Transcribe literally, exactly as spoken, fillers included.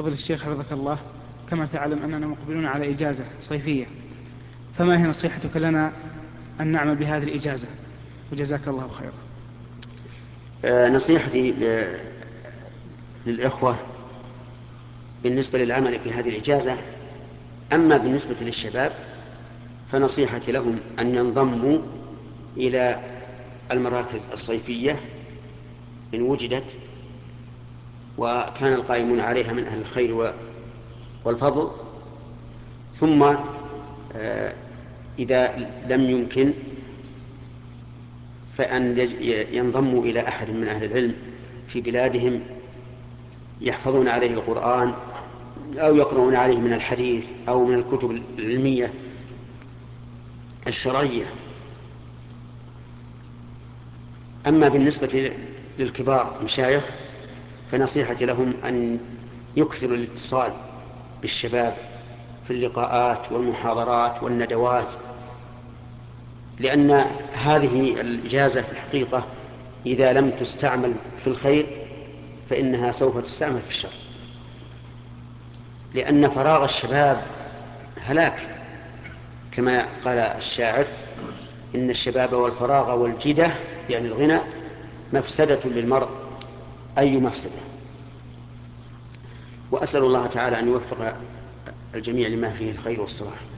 فضل الشيخ حفظك الله، كما تعلم أننا مقبلون على إجازة صيفية، فما هي نصيحتك لنا أن نعمل بهذه الإجازة؟ وجزاك الله خيرا. آه، نصيحتي للإخوة بالنسبة للعمل في هذه الإجازة، أما بالنسبة للشباب فنصيحتي لهم أن ينضموا إلى المراكز الصيفية إن وجدت وكان القائمون عليها من أهل الخير والفضل، ثم آه، إذا لم يمكن فأن ينضموا إلى أحد من أهل العلم في بلادهم يحفظون عليه القرآن أو يقرؤون عليه من الحديث أو من الكتب العلمية الشرعية. أما بالنسبة للكبار مشايخ فنصيحتي لهم أن يكثروا الاتصال بالشباب في اللقاءات والمحاضرات والندوات، لأن هذه الإجازة في الحقيقة إذا لم تستعمل في الخير فإنها سوف تستعمل في الشر، لأن فراغ الشباب هلاك، كما قال الشاعر: إن الشباب والفراغ والجدة، يعني الغنى، مفسدة للمرء، أي مفسدة. وأسأل الله تعالى أن يوفق الجميع لما فيه الخير والصلاح.